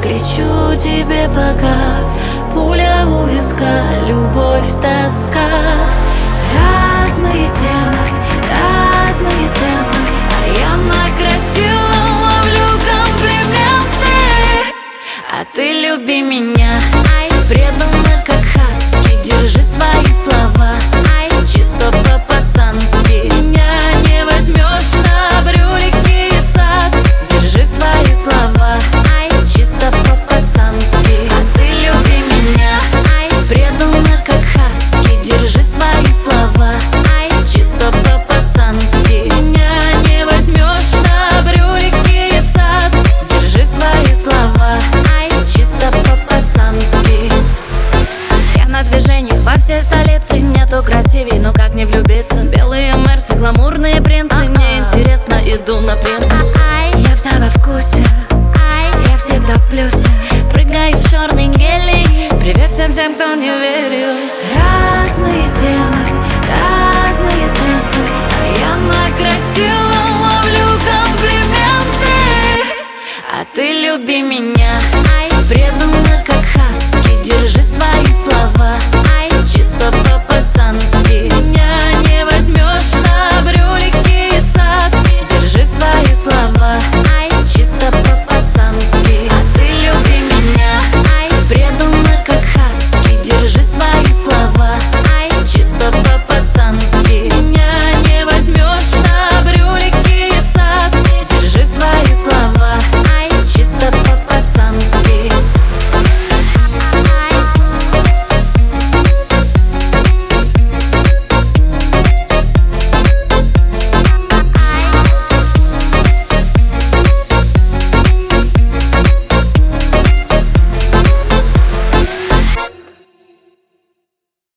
кричу тебе пока, пуля у виска, любовь, тоска. Разные темы, разные темпы, а я на красивом ловлю комплименты. А ты люби меня, ай, преданно как хаски, держи свои слова, ай, чисто по-пацански. Меня не возьмешь на брюлики и цат, держи свои слова, ай, чисто по-пацански. А ты люби меня, ай, преданно как хаски, держи свои слова, ай, чисто по-пацански. Меня не возьмешь на брюлики и цат, держи свои слова, ай, чисто по-пацански. Я на движениях во всей столице, нету красивей, но как не влюбиться. Белые мерсы, гламурные принцы, мне интересно, иду на принца. Я вся во вкусе, я всегда в плюсе, прыгаю в черный гелий. Привет всем тем, кто не верил.